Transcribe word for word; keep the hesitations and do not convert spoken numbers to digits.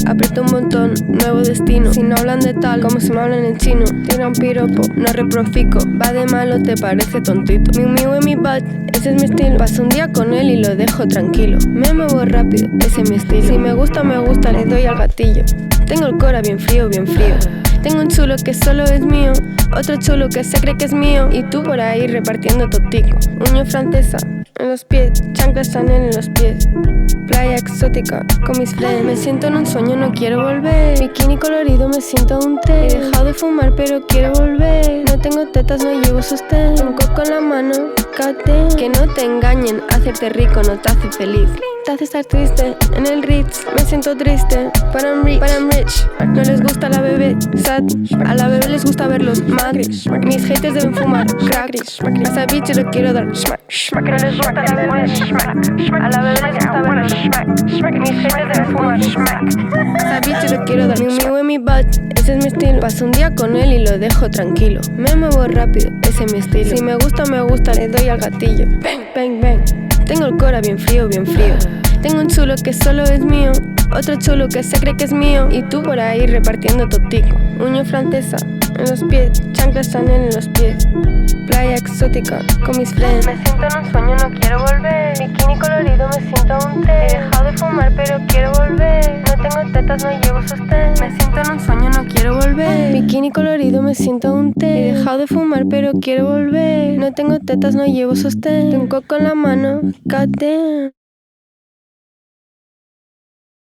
aprieto un montón, nuevo destino. Si no hablan de tal, como si me hablan en chino. Tira un piropo, no reprofico. Va de malo, te parece tontito. Mi mío en mi butt, ese es mi estilo. Paso un día con él y lo dejo tranquilo. Me muevo rápido, ese es mi estilo. Si me gusta, me gusta, le doy al gatillo. Tengo el cora bien frío, bien frío. Tengo un chulo que solo es mío, otro chulo que se cree que es mío, y tú por ahí repartiendo totico. Uña francesa en los pies, chanclas Chanel en los pies. Playa exótica con mis friends. Me siento en un sueño, no quiero volver. Bikini colorido, me siento un té. He dejado de fumar, pero quiero volver. No tengo tetas, no llevo sostén. Un coco en la mano, cate. Que no te engañen, hacerte rico no te hace feliz. Te hace estar triste en el Ritz. Me siento triste, but I'm rich, but I'm rich. No les gusta la bebé sad. A la bebé les gusta verlos mad. Mis haters deben fumar crack. A esa bitch yo le quiero dar smack. No les gusta la bebé smack. A la bebé les gusta verlos smack. Mis haters deben fumar smack. A esa bitch yo le quiero dar mi mío en mi butt, ese es mi estilo. Paso un día con él y lo dejo tranquilo. Me muevo rápido, ese es mi estilo. Si me gusta, me gusta, le doy al gatillo. Bang, bang, bang. Tengo el cora bien frío, bien frío. Tengo un chulo que solo es mío, otro chulo que se cree que es mío, y tú por ahí repartiendo totico. Uña francesa en los pies, chanclas Chanel en los pies. Playa exótica con mis friends. Me siento en un sueño, no quiero volver. Bikini colorido, me siento un té. He dejado de fumar, pero quiero volver. No tengo tetas, no llevo sostén. Me siento en un sueño, no quiero volver. Bikini colorido, me siento un té. He dejado de fumar, pero quiero volver. No tengo tetas, no llevo sostén. Tengo un coco en la mano, cate.